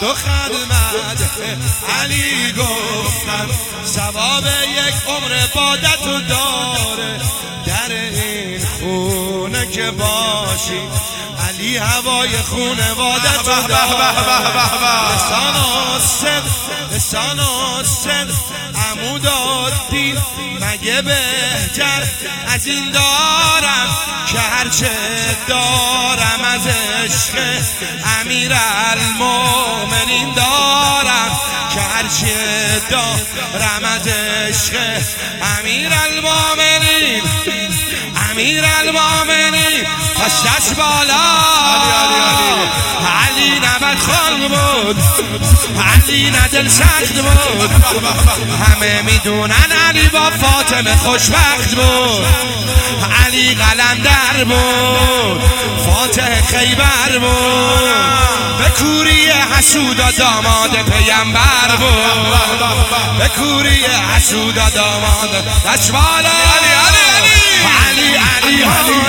تو خدمت علی گفتم ثواب یک عمر عبادتو داره. در این خونه که باشی علی هوای خونوادتو داره. لسان و صدق عمود الدین مگه بهتر از این دارم که هرچه دارم از عشق امیرالمومنین دارم که هرچه دارم از عشق امیرالمومنین پشتش بالا علی نبد خلق بود، علی ندل سخت بود. همه میدونن علی با فاطمه خوشبخت بود. علی قلندر بود، فاتح خیبر بود. به کوری حسودا داماد پیمبر بود. به کوری حسودا داماد دست بالا علی